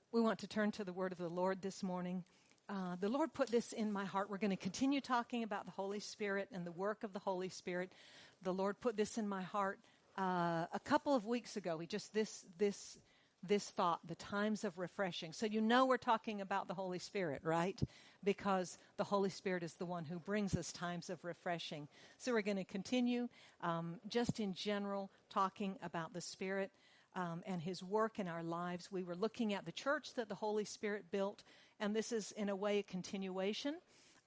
We want to turn to the word of the Lord this morning. The Lord put this in my heart. We're going to continue talking about the Holy Spirit and the work of the Holy Spirit. The Lord put this in my heart a couple of weeks ago. This thought, the times of refreshing. So you know we're talking about the Holy Spirit, right? Because the Holy Spirit is the one who brings us times of refreshing. So we're going to continue just in general talking about the Spirit and His work in our lives. We were looking at the church that the Holy Spirit built, and this is in a way a continuation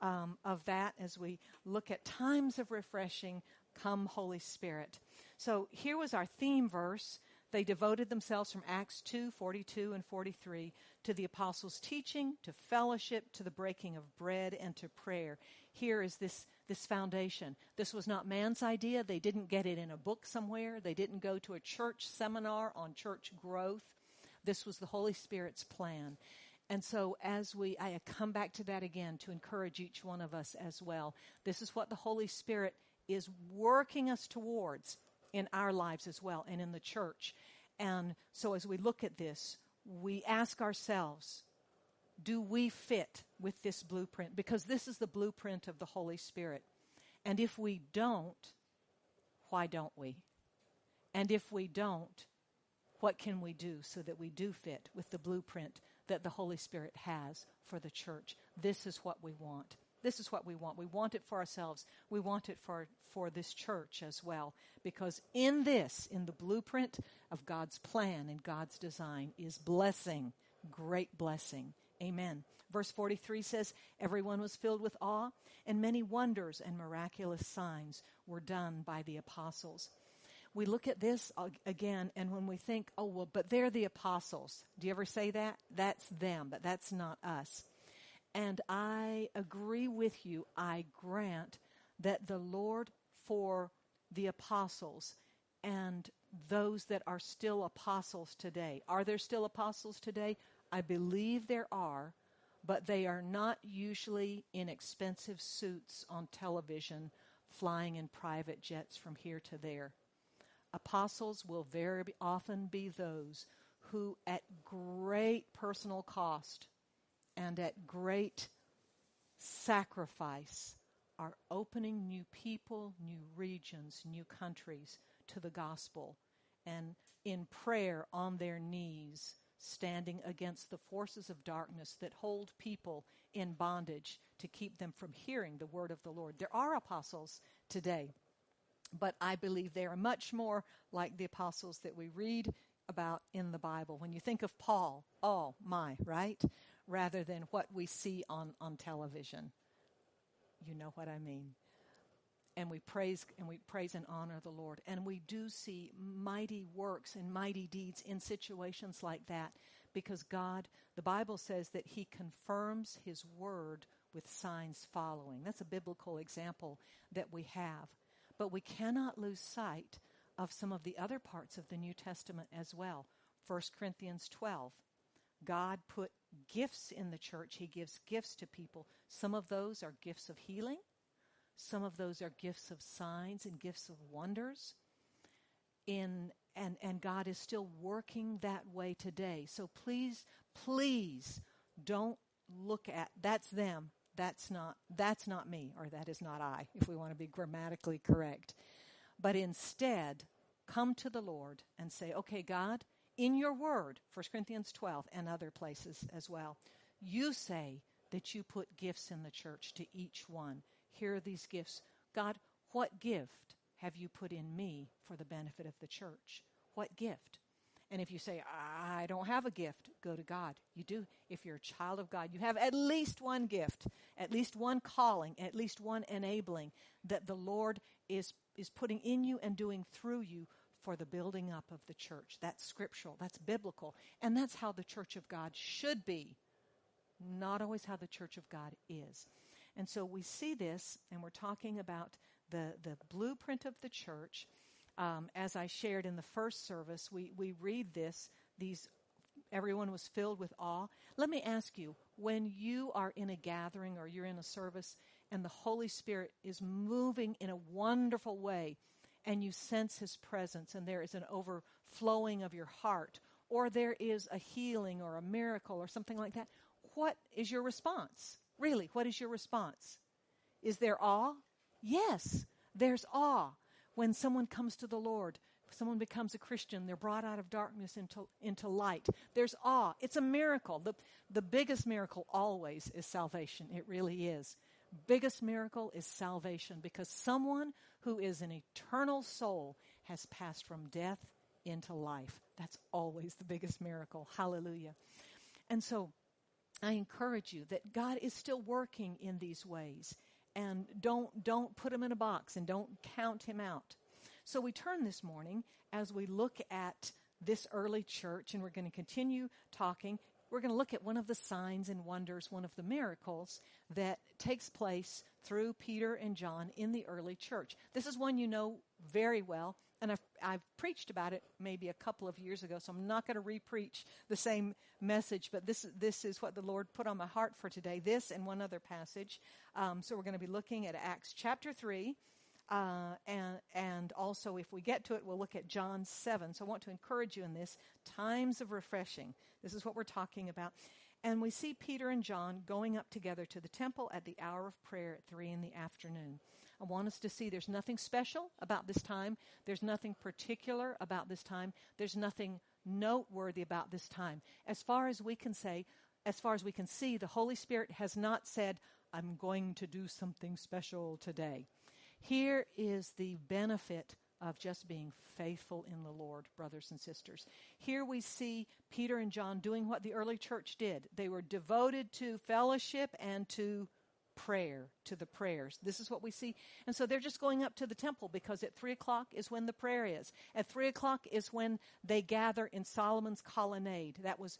of that as we look at times of refreshing. Come, Holy Spirit. So here was our theme verse. They devoted themselves from Acts 2, 42 and 43 to the apostles' teaching, to fellowship, to the breaking of bread, and to prayer. Here is this foundation. This was not man's idea. They didn't get it in a book somewhere. They didn't go to a church seminar on church growth. This was the Holy Spirit's plan. And so I come back to that again to encourage each one of us as well. This is what the Holy Spirit is working us towards in our lives as well and in the church. And so as we look at this, we ask ourselves, do we fit with this blueprint? Because this is the blueprint of the Holy Spirit. And if we don't, why don't we? And if we don't, what can we do so that we do fit with the blueprint that the Holy Spirit has for the church? This is what we want. This is what we want. We want it for ourselves. We want it for this church as well. Because in the blueprint of God's plan and God's design is blessing, great blessing. Amen. Verse 43 says, everyone was filled with awe, and many wonders and miraculous signs were done by the apostles. We look at this again, and when we think, oh, well, but they're the apostles. Do you ever say that? That's them, but that's not us. And I agree with you. I grant that the Lord for the apostles and those that are still apostles today. Are there still apostles today? I believe there are, but they are not usually in expensive suits on television, flying in private jets from here to there. Apostles will very often be those who, at great personal cost and at great sacrifice, are opening new people, new regions, new countries to the gospel, and in prayer on their knees, standing against the forces of darkness that hold people in bondage to keep them from hearing the word of the Lord. There are apostles today, but I believe they are much more like the apostles that we read about in the Bible. When you think of Paul, oh my, right? Rather than what we see on television. You know what I mean. And we praise and honor the Lord. And we do see mighty works and mighty deeds in situations like that because God, the Bible says that He confirms His word with signs following. That's a biblical example that we have. But we cannot lose sight of some of the other parts of the New Testament as well. 1 Corinthians 12. God put gifts in the church. He gives gifts to people. Some of those are gifts of healing. Some of those are gifts of signs and gifts of wonders. And God is still working that way today. So please don't look at, that's them, that's not me, or that is not I, if we want to be grammatically correct. But instead, come to the Lord and say, okay, God, in your word, 1 Corinthians 12 and other places as well, you say that you put gifts in the church to each one. Here are these gifts. God, what gift have you put in me for the benefit of the church? What gift? And if you say, I don't have a gift, go to God. You do. If you're a child of God, you have at least one gift, at least one calling, at least one enabling that the Lord is putting in you and doing through you for the building up of the church. That's scriptural. That's biblical. And that's how the church of God should be. Not always how the church of God is. And so we see this, and we're talking about the blueprint of the church. As I shared in the first service, we read everyone was filled with awe. Let me ask you, when you are in a gathering or you're in a service and the Holy Spirit is moving in a wonderful way and you sense His presence and there is an overflowing of your heart or there is a healing or a miracle or something like that, what is your response? Really, what is your response? Is there awe? Yes, there's awe. When someone comes to the Lord, someone becomes a Christian, they're brought out of darkness into light. There's awe. It's a miracle. The biggest miracle always is salvation. It really is. Biggest miracle is salvation, because someone who is an eternal soul has passed from death into life. That's always the biggest miracle. Hallelujah. And so I encourage you that God is still working in these ways. And don't put him in a box and don't count him out. So we turn this morning as we look at this early church, and we're going to continue talking. We're going to look at one of the signs and wonders, one of the miracles that takes place through Peter and John in the early church. This is one you know very well, and I've preached about it maybe a couple of years ago, so I'm not going to re-preach the same message, but this is what the Lord put on my heart for today, this and one other passage. So we're going to be looking at Acts chapter 3, and also if we get to it, we'll look at John 7. So I want to encourage you in this, times of refreshing. This is what we're talking about. And we see Peter and John going up together to the temple at the hour of prayer at 3 in the afternoon. I want us to see there's nothing special about this time. There's nothing particular about this time. There's nothing noteworthy about this time. As far as we can see, the Holy Spirit has not said, I'm going to do something special today. Here is the benefit of just being faithful in the Lord, brothers and sisters. Here we see Peter and John doing what the early church did. They were devoted to fellowship and to prayer, to the prayers. This is what we see. And so they're just going up to the temple because at 3 o'clock is when the prayer is. At 3 o'clock is when they gather in Solomon's colonnade. That was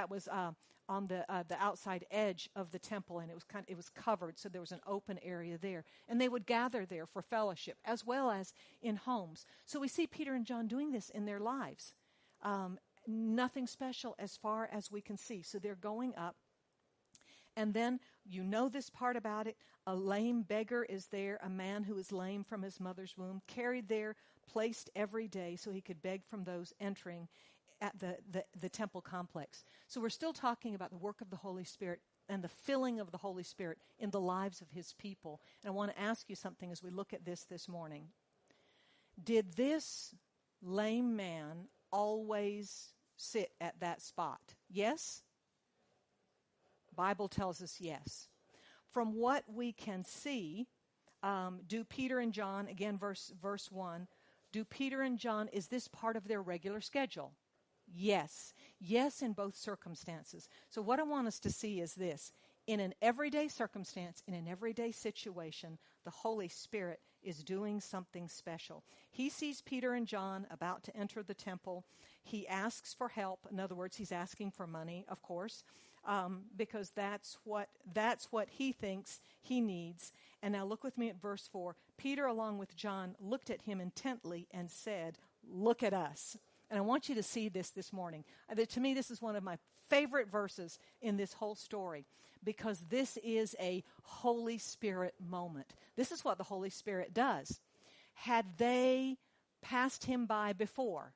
on the outside edge of the temple, and it was covered, so there was an open area there. And they would gather there for fellowship as well as in homes. So we see Peter and John doing this in their lives. Nothing special as far as we can see. So they're going up. And then, you know this part about it, a lame beggar is there, a man who is lame from his mother's womb, carried there, placed every day so he could beg from those entering at the temple complex. So we're still talking about the work of the Holy Spirit and the filling of the Holy Spirit in the lives of his people. And I want to ask you something as we look at this morning. Did this lame man always sit at that spot? Yes? Bible tells us yes. From what we can see, do Peter and John, again verse 1, do Peter and John, is this part of their regular schedule? Yes. Yes, in both circumstances. So what I want us to see is this. In an everyday circumstance, in an everyday situation, the Holy Spirit is doing something special. He sees Peter and John about to enter the temple. He asks for help. In other words, he's asking for money, of course, because that's what he thinks he needs. And now look with me at verse 4. Peter, along with John, looked at him intently and said, "Look at us." And I want you to see this morning. To me, this is one of my favorite verses in this whole story, because this is a Holy Spirit moment. This is what the Holy Spirit does. Had they passed him by before?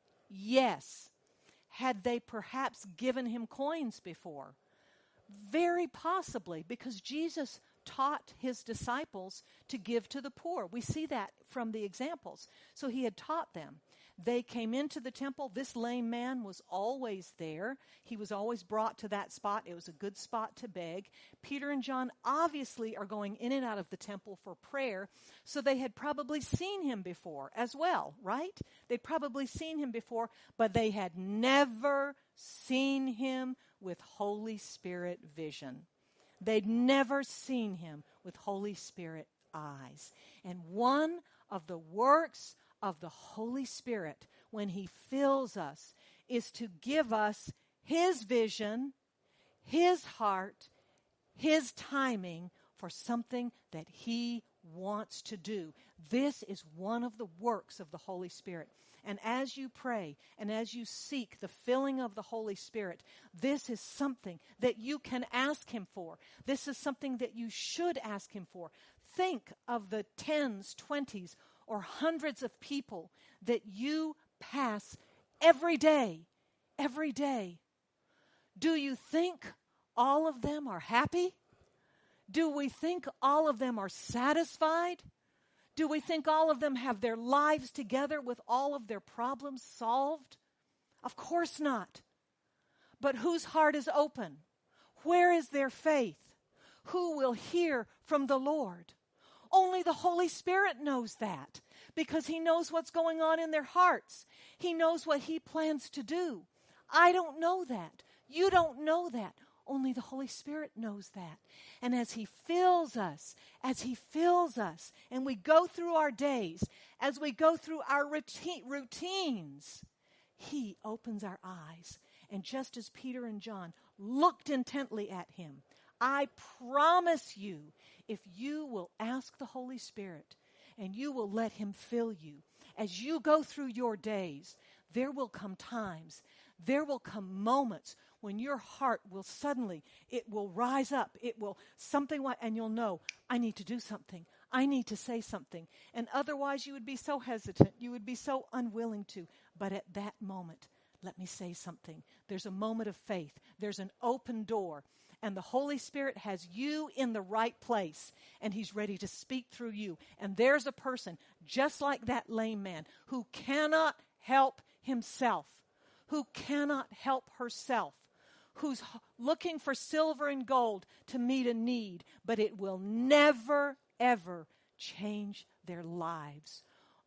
Yes. Had they perhaps given him coins before? Very possibly, because Jesus taught his disciples to give to the poor. We see that from the examples. So he had taught them. They came into the temple. This lame man was always there. He was always brought to that spot. It was a good spot to beg. Peter and John obviously are going in and out of the temple for prayer, so they had probably seen him before as well, right? They'd probably seen him before, but they had never seen him with Holy Spirit vision. They'd never seen him with Holy Spirit eyes. And one of the works of the Holy Spirit, when he fills us, is to give us his vision, his heart, his timing for something that he wants to do. This is one of the works of the Holy Spirit. And as you pray and as you seek the filling of the Holy Spirit, this is something that you can ask him for. This is something that you should ask him for. Think of the 10s, 20s, or hundreds of people that you pass every day every day. Do you think all of them are happy? Do we think all of them are satisfied? Do we think all of them have their lives together with all of their problems solved? Of course not. But whose heart is open? Where is their faith? Who will hear from the Lord? Only the Holy Spirit knows that, because He knows what's going on in their hearts. He knows what He plans to do. I don't know that. You don't know that. Only the Holy Spirit knows that. And as He fills us, and we go through our days, as we go through our routines, He opens our eyes. And just as Peter and John looked intently at Him, I promise you, if you will ask the Holy Spirit and you will let Him fill you, as you go through your days, there will come times, there will come moments when your heart will suddenly, it will rise up, it will and you'll know, I need to do something. I need to say something. And otherwise you would be so hesitant, you would be so unwilling to. But at that moment, let me say something. There's a moment of faith. There's an open door. And the Holy Spirit has you in the right place. And He's ready to speak through you. And there's a person, just like that lame man, who cannot help himself, who cannot help herself, who's looking for silver and gold to meet a need, but it will never, ever change their lives.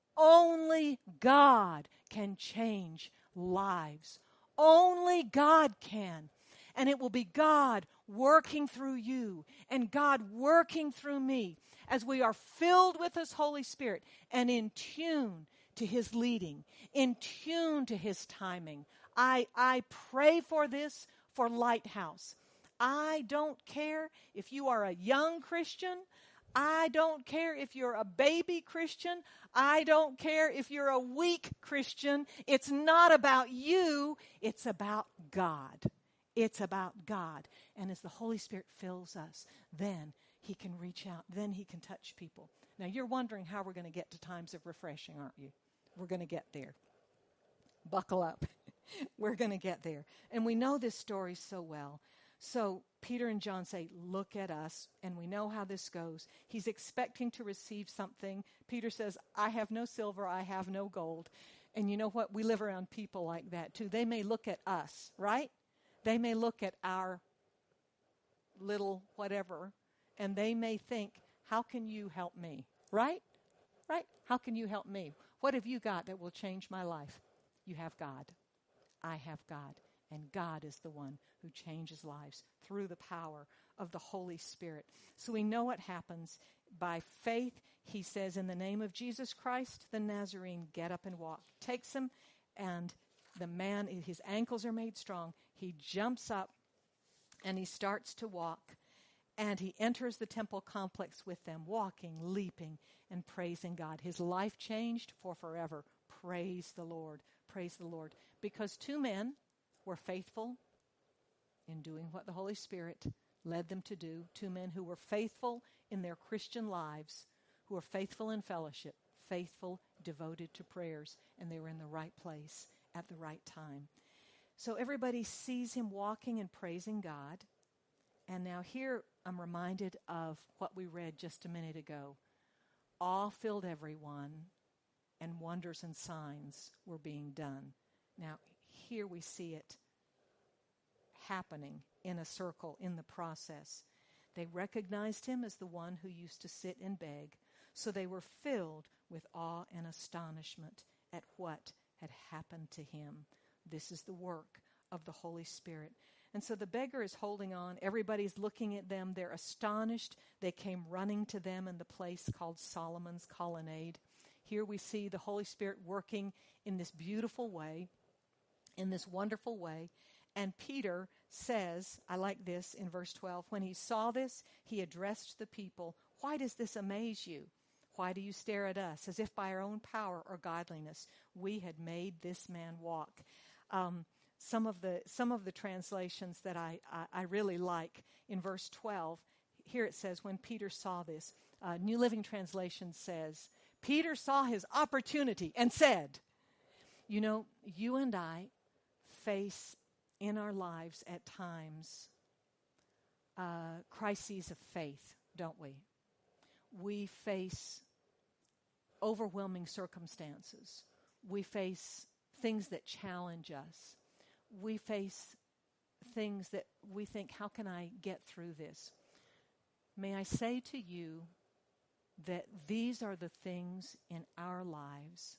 Only God can change lives. Only God can. And it will be God working through you and God working through me as we are filled with His Holy Spirit and in tune to His leading, in tune to His timing. I pray for this for Lighthouse. I don't care if you are a young Christian. I don't care if you're a baby Christian. I don't care if you're a weak Christian. It's not about you. It's about God. It's about God. And as the Holy Spirit fills us, then He can reach out. Then He can touch people. Now, you're wondering how we're going to get to times of refreshing, aren't you? We're going to get there. Buckle up. We're going to get there. And we know this story so well. So Peter and John say, look at us, and we know how this goes. He's expecting to receive something. Peter says, I have no silver, I have no gold. And you know what? We live around people like that too. They may look at us, right? They may look at our little whatever, and they may think, how can you help me? Right? Right? How can you help me? What have you got that will change my life? You have God. I have God. And God is the one who changes lives through the power of the Holy Spirit. So we know what happens. By faith, He says, in the name of Jesus Christ, the Nazarene, get up and walk. Takes him, and the man, his ankles are made strong. He jumps up, and he starts to walk. And he enters the temple complex with them, walking, leaping, and praising God. His life changed for forever. Praise the Lord. Praise the Lord. Because two men were faithful in doing what the Holy Spirit led them to do. Two men who were faithful in their Christian lives, who were faithful in fellowship, faithful, devoted to prayers, and they were in the right place at the right time. So everybody sees him walking and praising God. And now here I'm reminded of what we read just a minute ago. Awe filled everyone, and wonders and signs were being done. Now, here we see it happening in a circle in the process. They recognized him as the one who used to sit and beg, so they were filled with awe and astonishment at what had happened to him. This is the work of the Holy Spirit. And so the beggar is holding on. Everybody's looking at them. They're astonished. They came running to them in the place called Solomon's Colonnade. Here we see the Holy Spirit working in this beautiful way, in this wonderful way. And Peter says, I like this in verse 12, when he saw this, he addressed the people, why does this amaze you? Why do you stare at us, as if by our own power or godliness we had made this man walk? Some of the translations that I really like in verse 12, here it says, when Peter saw this, New Living Translation says, Peter saw his opportunity and said, you know, you and I face in our lives at times crises of faith, don't we? We face overwhelming circumstances. We face things that challenge us. We face things that we think, how can I get through this? May I say to you that these are the things in our lives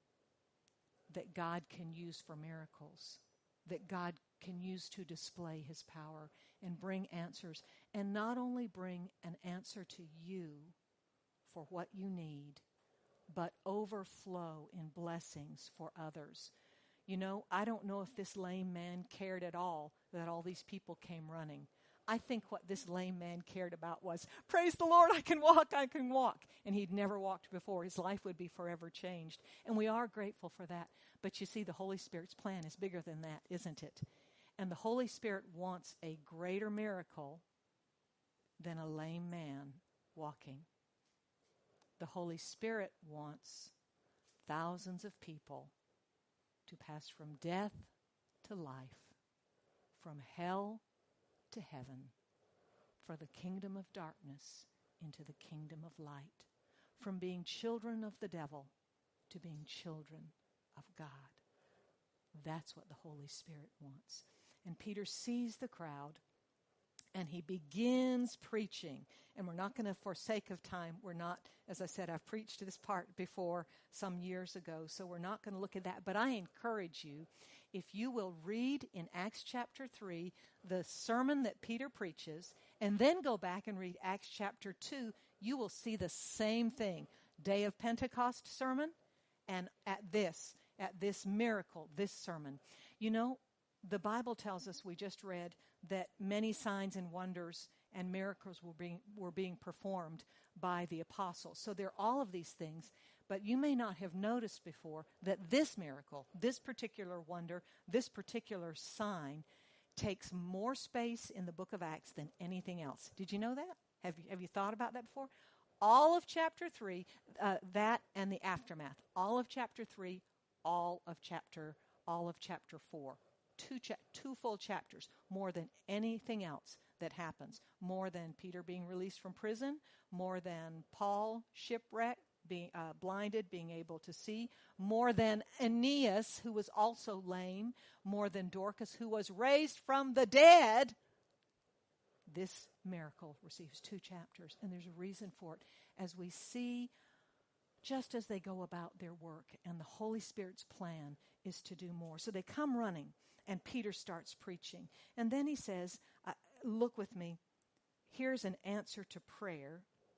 that God can use for miracles, that God can use to display His power and bring answers, and not only bring an answer to you for what you need, but overflow in blessings for others. You know, I don't know if this lame man cared at all that all these people came running. I think what this lame man cared about was, praise the Lord, I can walk. And he'd never walked before. His life would be forever changed. And we are grateful for that. But you see, the Holy Spirit's plan is bigger than that, isn't it? And the Holy Spirit wants a greater miracle than a lame man walking. The Holy Spirit wants thousands of people to pass from death to life, from hell to heaven, for the kingdom of darkness into the kingdom of light, from being children of the devil to being children of God. That's what the Holy Spirit wants. And Peter sees the crowd, and he begins preaching. And we're not going to, for sake of time, we're not, as I said, I've preached this part before some years ago, so we're not going to look at that. But I encourage you, if you will read in Acts chapter 3 the sermon that Peter preaches, and then go back and read Acts chapter 2, you will see the same thing. Day of Pentecost sermon, and at this miracle, this sermon. You know, the Bible tells us, we just read, that many signs and wonders and miracles were being performed by the apostles. So there are all of these things, but you may not have noticed before that this miracle, this particular wonder, this particular sign takes more space in the book of Acts than anything else. Did you know that? Have you thought about that before? All of chapter 3, that and the aftermath. All of chapter 3, all of chapter 4. Two full chapters, more than anything else that happens, more than Peter being released from prison, more than Paul shipwrecked, being blinded, being able to see, more than Aeneas, who was also lame, more than Dorcas, who was raised from the dead. This miracle receives 2 chapters, and there's a reason for it. As we see, just as they go about their work, and the Holy Spirit's plan is to do more. So they come running, and Peter starts preaching. And then he says, look with me, here's an answer to prayer.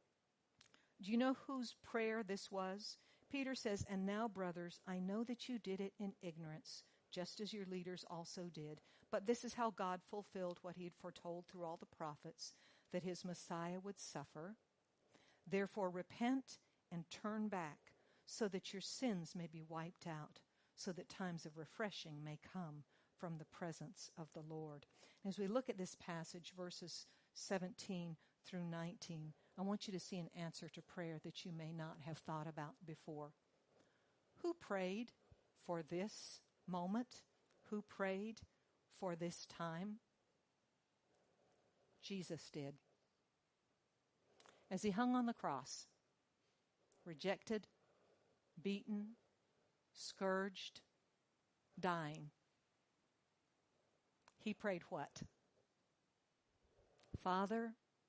Do you know whose prayer this was? Peter says, and now, brothers, I know that you did it in ignorance, just as your leaders also did. But this is how God fulfilled what he had foretold through all the prophets, that his Messiah would suffer. Therefore, repent and turn back, so that your sins may be wiped out, so that times of refreshing may come from the presence of the Lord. As we look at this passage, verses 17 through 19, I want you to see an answer to prayer that you may not have thought about before. Who prayed for this moment? Who prayed for this time? Jesus did. As he hung on the cross, rejected, beaten, scourged, dying, he prayed what? Father,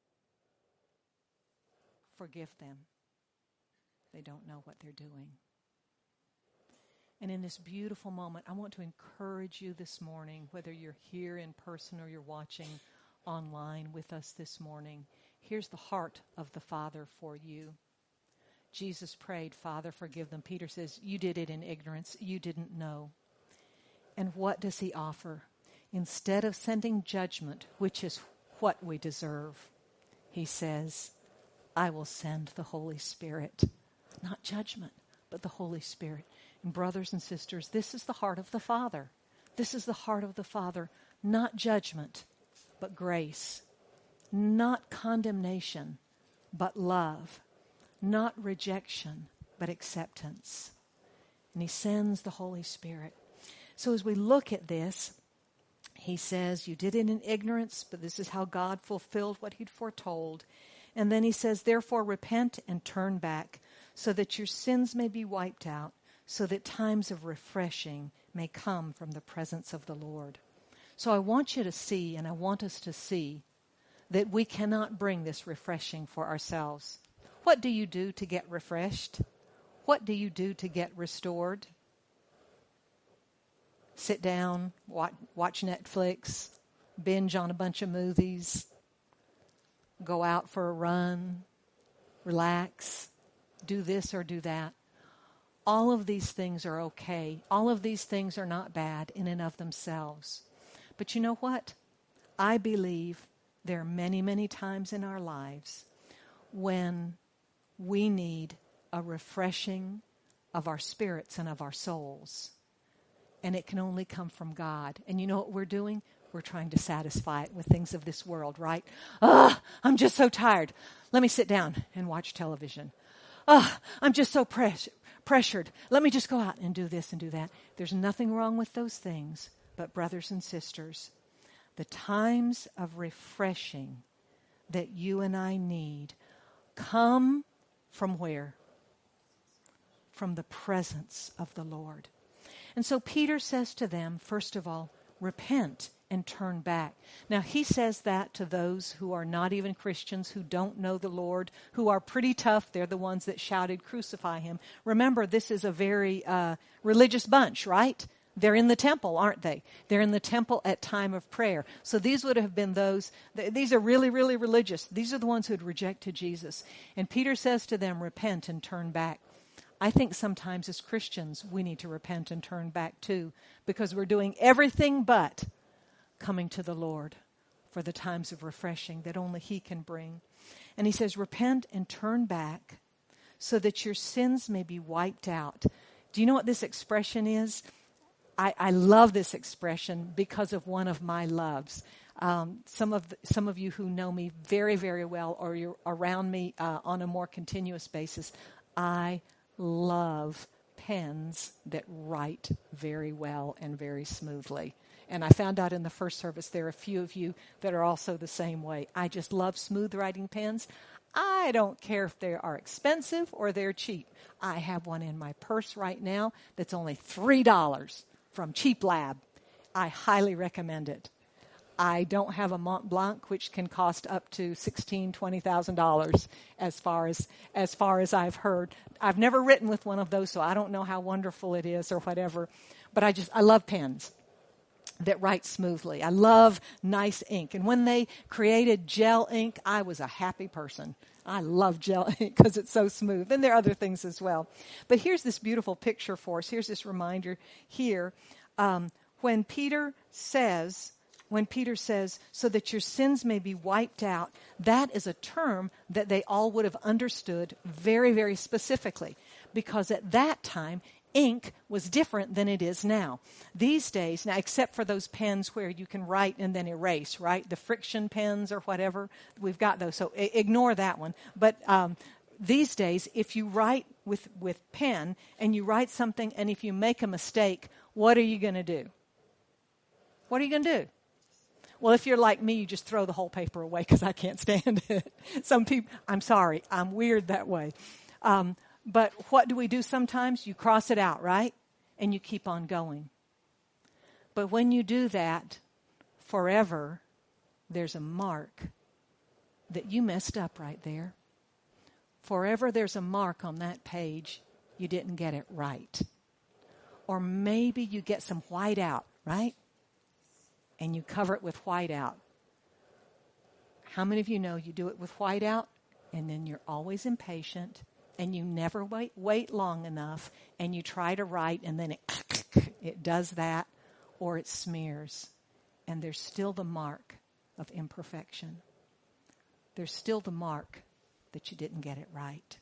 forgive them. They don't know what they're doing. And in this beautiful moment, I want to encourage you this morning, whether you're here in person or you're watching online with us this morning, here's the heart of the Father for you. Jesus prayed, Father, forgive them. Peter says, you did it in ignorance. You didn't know. And what does he offer? Instead of sending judgment, which is what we deserve, he says, I will send the Holy Spirit. Not judgment, but the Holy Spirit. And brothers and sisters, this is the heart of the Father. This is the heart of the Father. Not judgment, but grace. Not condemnation, but love. Not rejection, but acceptance. And he sends the Holy Spirit. So as we look at this, he says, you did it in ignorance, but this is how God fulfilled what he'd foretold. And then he says, therefore repent and turn back, so that your sins may be wiped out, so that times of refreshing may come from the presence of the Lord. So I want you to see, and I want us to see, that we cannot bring this refreshing for ourselves. What do you do to get refreshed? What do you do to get restored? Sit down, watch Netflix, binge on a bunch of movies, go out for a run, relax, do this or do that. All of these things are okay. All of these things are not bad in and of themselves. But you know what? I believe there are many, many times in our lives when we need a refreshing of our spirits and of our souls. And it can only come from God. And you know what we're doing? We're trying to satisfy it with things of this world, right? I'm just so tired. Let me sit down and watch television. I'm just so pressured. Let me just go out and do this and do that. There's nothing wrong with those things. But brothers and sisters, the times of refreshing that you and I need come from where? From the presence of the Lord. And so Peter says to them, first of all, repent and turn back. Now, he says that to those who are not even Christians, who don't know the Lord, who are pretty tough. They're the ones that shouted, crucify him. Remember, this is a very religious bunch, right? They're in the temple, aren't they? They're in the temple at time of prayer. So these would have been those, these are really, really religious. These are the ones who had rejected Jesus. And Peter says to them, repent and turn back. I think sometimes as Christians, we need to repent and turn back too, because we're doing everything but coming to the Lord for the times of refreshing that only he can bring. And he says, repent and turn back so that your sins may be wiped out. Do you know what this expression is? I love this expression because of one of my loves. Some of you who know me very, very well, or you're around me on a more continuous basis, I love pens that write very well and very smoothly. And I found out in the first service there are a few of you that are also the same way. I just love smooth writing pens. I don't care if they are expensive or they're cheap. I have one in my purse right now that's only $3 from Cheap Lab. I highly recommend it. I don't have a Mont Blanc, which can cost up to $16,000, $20,000 as far as I've heard. I've never written with one of those, so I don't know how wonderful it is or whatever. But I love pens that write smoothly. I love nice ink. And when they created gel ink, I was a happy person. I love gel ink because it's so smooth. And there are other things as well. But here's this beautiful picture for us. Here's this reminder here. When Peter says, so that your sins may be wiped out, that is a term that they all would have understood very, very specifically. Because at that time, ink was different than it is now. These days, now except for those pens where you can write and then erase, right? The friction pens or whatever, we've got those. So ignore that one. But these days, if you write with pen and you write something, and if you make a mistake, what are you going to do? What are you going to do? Well, if you're like me, you just throw the whole paper away because I can't stand it. Some people, I'm sorry, I'm weird that way. But what do we do sometimes? You cross it out, right? And you keep on going. But when you do that forever, there's a mark that you messed up right there. Forever there's a mark on that page. You didn't get it right. Or maybe you get some white out, right? And you cover it with white out. How many of you know you do it with white out, and then you're always impatient, and you never wait long enough, and you try to write, and then it does that, or it smears. And there's still the mark of imperfection. There's still the mark that you didn't get it right.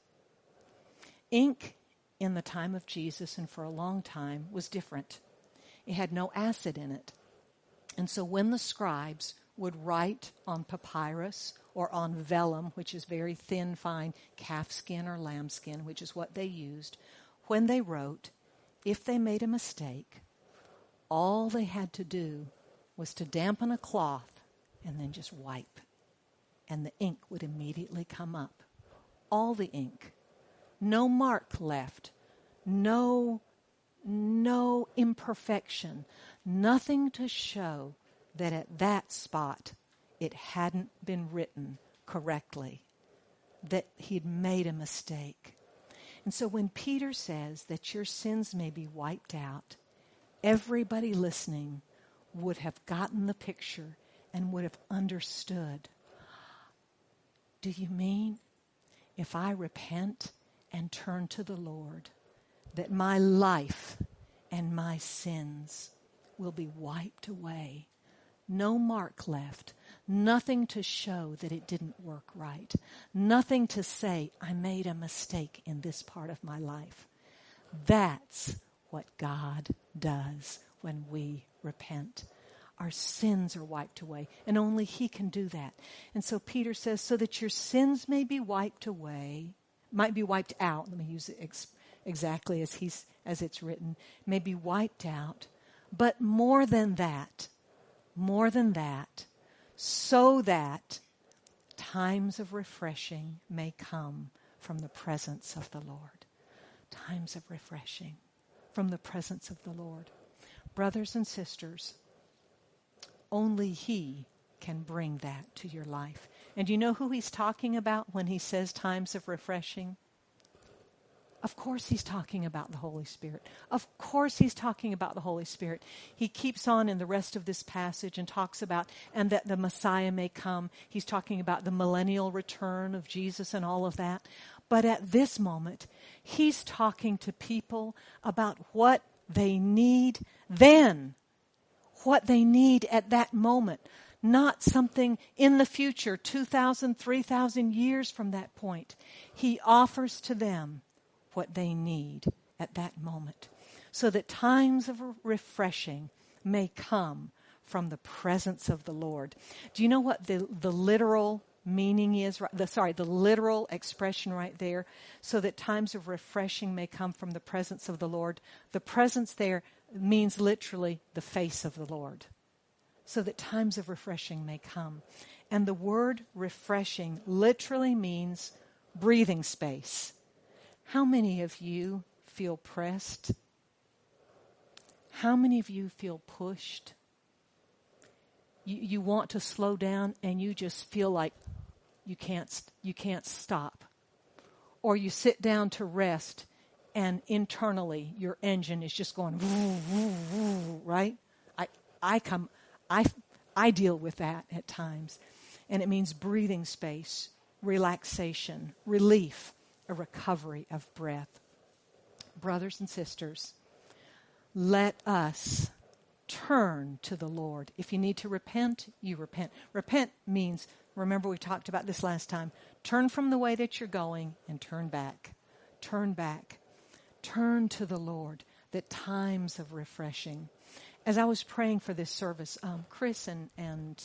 Ink in the time of Jesus and for a long time was different. It had no acid in it. And so when the scribes would write on papyrus or on vellum, which is very thin, fine calf skin or lamb skin, which is what they used, when they wrote, if they made a mistake, all they had to do was to dampen a cloth and then just wipe. And the ink would immediately come up. All the ink. No mark left. No imperfection. Nothing to show that at that spot it hadn't been written correctly, that he'd made a mistake. And so when Peter says that your sins may be wiped out, everybody listening would have gotten the picture and would have understood. Do you mean if I repent and turn to the Lord, that my life and my sins will be wiped away? No mark left. Nothing to show that it didn't work right. Nothing to say, I made a mistake in this part of my life. That's what God does when we repent. Our sins are wiped away, and only He can do that. And so Peter says, so that your sins may be wiped away, might be wiped out. Let me use it exactly as it's written. May be wiped out. But more than that, so that times of refreshing may come from the presence of the Lord. Times of refreshing from the presence of the Lord. Brothers and sisters, only He can bring that to your life. And do you know who He's talking about when He says times of refreshing? Of course He's talking about the Holy Spirit. Of course He's talking about the Holy Spirit. He keeps on in the rest of this passage and talks about, and that the Messiah may come. He's talking about the millennial return of Jesus and all of that. But at this moment, He's talking to people about what they need then. What they need at that moment. Not something in the future, 2,000, 3,000 years from that point. He offers to them what they need at that moment, so that times of refreshing may come from the presence of the Lord. Do you know what the literal meaning is? The literal expression right there, so that times of refreshing may come from the presence of the Lord. The presence there means literally the face of the Lord, so that times of refreshing may come. And the word refreshing literally means breathing space. How many of you feel pressed? How many of you feel pushed? You want to slow down and you just feel like you can't stop. Or you sit down to rest and internally your engine is just going woo, woo, woo, right? I deal with that at times. And it means breathing space, relaxation, relief, a recovery of breath. Brothers and sisters, let us turn to the Lord. If you need to repent, you repent. Repent means, remember we talked about this last time, turn from the way that you're going and turn back. Turn back. Turn to the Lord, that times of refreshing. As I was praying for this service, Chris and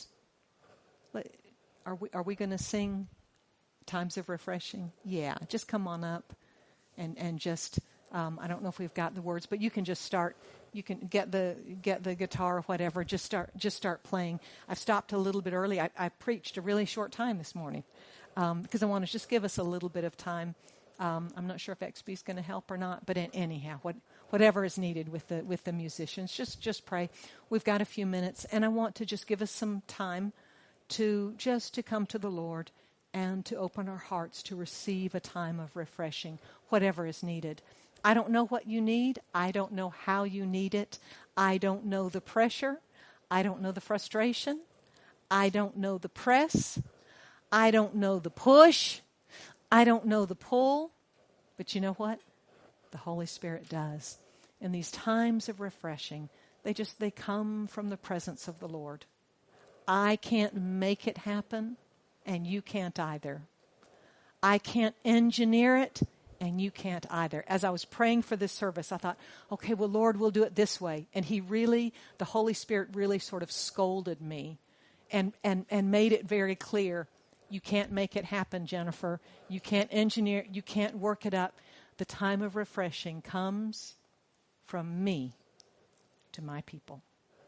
are we going to sing times of refreshing? Yeah, just come on up and just I don't know if we've got the words, but you can just start. You can get the guitar or whatever. Just start playing. I've stopped a little bit early. I preached a really short time this morning because I want to just give us a little bit of time. I'm not sure if XP is going to help or not, but anyhow, whatever is needed with the musicians, just pray. We've got a few minutes, and I want to just give us some time to come to the Lord and to open our hearts to receive a time of refreshing, whatever is needed. I don't know what you need. I don't know how you need it. I don't know the pressure. I don't know the frustration. I don't know the press. I don't know the push. I don't know the pull. But you know what? The Holy Spirit does. In these times of refreshing, they come from the presence of the Lord. I can't make it happen, and you can't either. I can't engineer it, and you can't either. As I was praying for this service, I thought, okay, well, Lord, we'll do it this way. And the Holy Spirit really sort of scolded me and made it very clear. You can't make it happen, Jennifer. You can't engineer, you can't work it up. The time of refreshing comes from me to my people.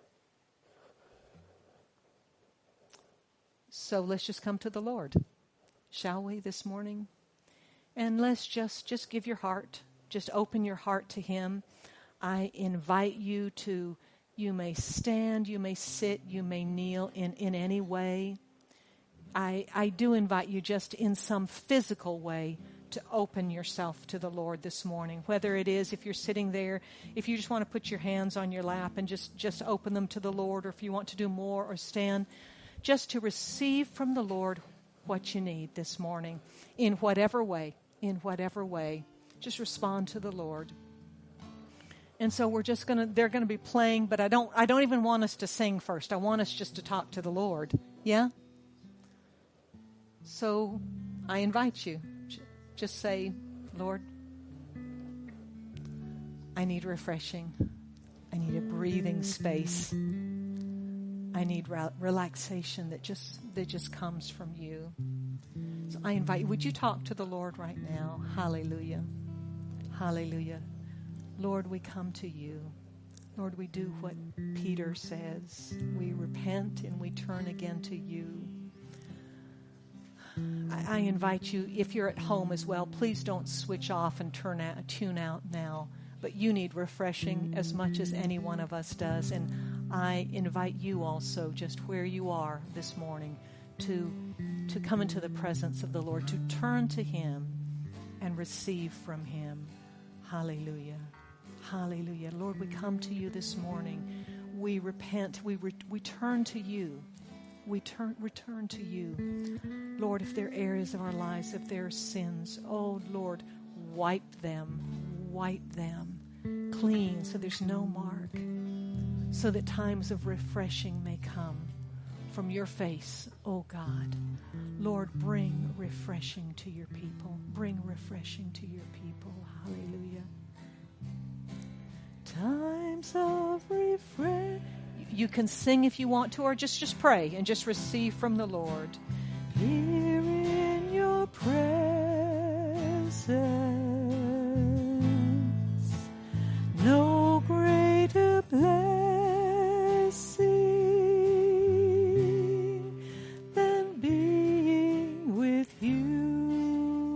So let's just come to the Lord, shall we, this morning? And let's just give your heart, just open your heart to Him. I invite you to, you may stand, you may sit, you may kneel in any way. I do invite you just in some physical way to open yourself to the Lord this morning. Whether it is, if you're sitting there, if you just want to put your hands on your lap and just open them to the Lord, or if you want to do more or stand, just to receive from the Lord what you need this morning. In whatever way, just respond to the Lord. And so they're going to be playing, but I don't even want us to sing first. I want us just to talk to the Lord. Yeah? So I invite you, just say, Lord, I need refreshing. I need a breathing space. I need relaxation that just comes from you. So I invite you, would you talk to the Lord right now? Hallelujah. Hallelujah. Lord, we come to you. Lord, we do what Peter says. We repent and we turn again to you. I invite you, if you're at home as well, please don't switch off and tune out now. But you need refreshing as much as any one of us does. And I invite you also, just where you are this morning, to come into the presence of the Lord, to turn to Him and receive from Him. Hallelujah. Hallelujah. Lord, we come to you this morning. We repent. We turn to you. We return to you. Lord, if there are areas of our lives, if there are sins, oh Lord, wipe them clean so there's no mark, so that times of refreshing may come from your face, oh God. Lord, bring refreshing to your people. Bring refreshing to your people. Hallelujah. Times of refreshing. You can sing if you want to, or just pray and just receive from the Lord. Here in your presence, no greater blessing than being with you.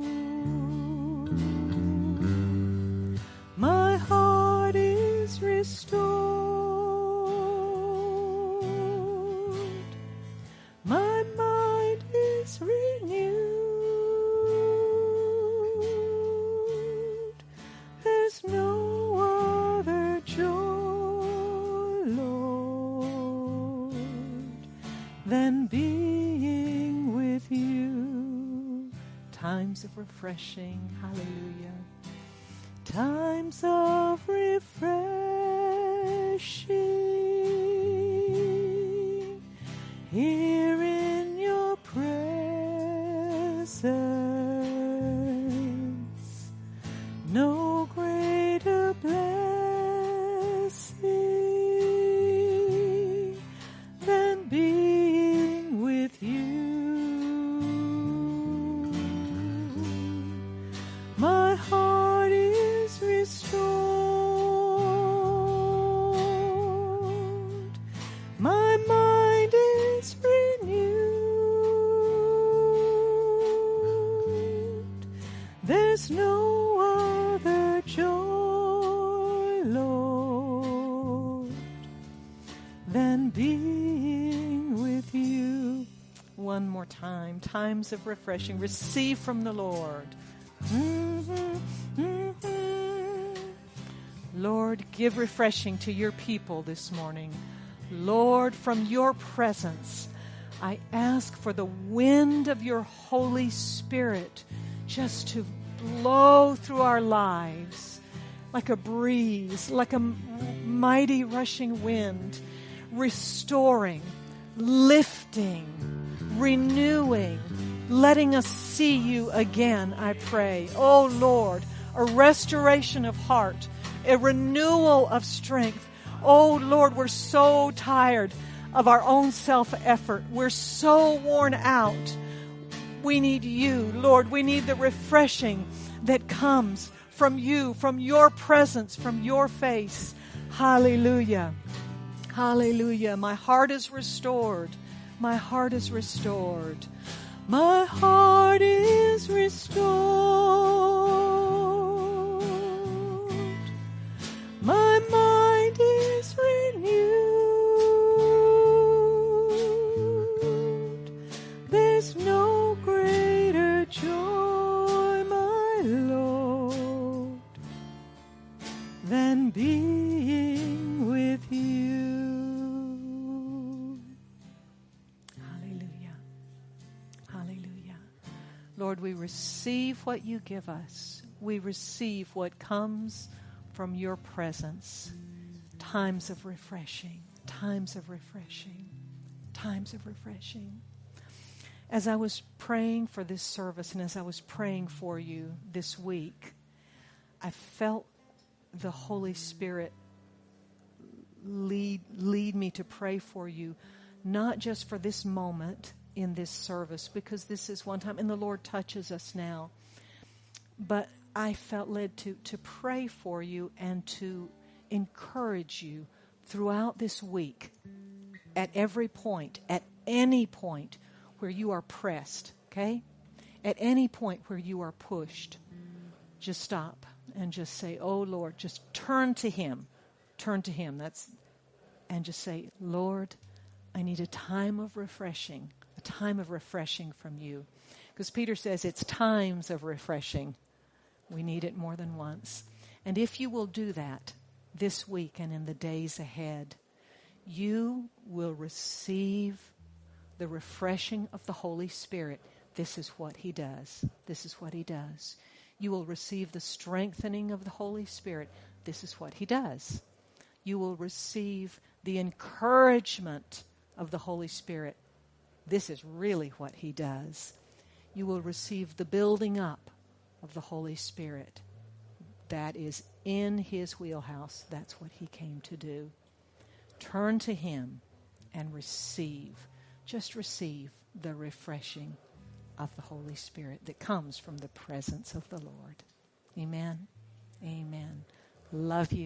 My heart is restored. My mind is renewed. There's no other joy, Lord, than being with you. Times of refreshing, hallelujah. Times of refreshing. Here in your presence, no greater blessing than being with you. My heart is restored. My mind is renewed. There's no other joy, Lord, than being with you. One more time. Times of refreshing. Receive from the Lord. Lord, give refreshing to your people this morning. Lord, from your presence, I ask for the wind of your Holy Spirit just to blow through our lives like a breeze, like a mighty rushing wind, restoring, lifting, renewing, letting us see you again, I pray. Oh, Lord, a restoration of heart, a renewal of strength. Oh, Lord, we're so tired of our own self-effort. We're so worn out. We need you, Lord. We need the refreshing that comes from you, from your presence, from your face. Hallelujah. Hallelujah. My heart is restored. My heart is restored. My heart is restored. My mind is renewed. There's no greater joy, my Lord, than being with you. Hallelujah. Hallelujah. Lord, we receive what you give us. We receive what comes from your presence. Times of refreshing, times of refreshing, times of refreshing. As I was praying for this service and as I was praying for you this week, I felt the Holy Spirit lead me to pray for you, not just for this moment in this service, because this is one time, and the Lord touches us now, but I felt led to pray for you and to encourage you throughout this week at every point, at any point where you are pressed, okay? At any point where you are pushed, just stop and just say, oh, Lord, just turn to Him. Turn to Him. And just say, Lord, I need a time of refreshing from you. Because Peter says it's times of refreshing. We need it more than once. And if you will do that this week and in the days ahead, you will receive the refreshing of the Holy Spirit. This is what He does. This is what He does. You will receive the strengthening of the Holy Spirit. This is what He does. You will receive the encouragement of the Holy Spirit. This is really what He does. You will receive the building up of the Holy Spirit. That is in His wheelhouse. That's what He came to do. Turn to Him and receive. Just receive the refreshing of the Holy Spirit that comes from the presence of the Lord. Amen. Amen. Love you.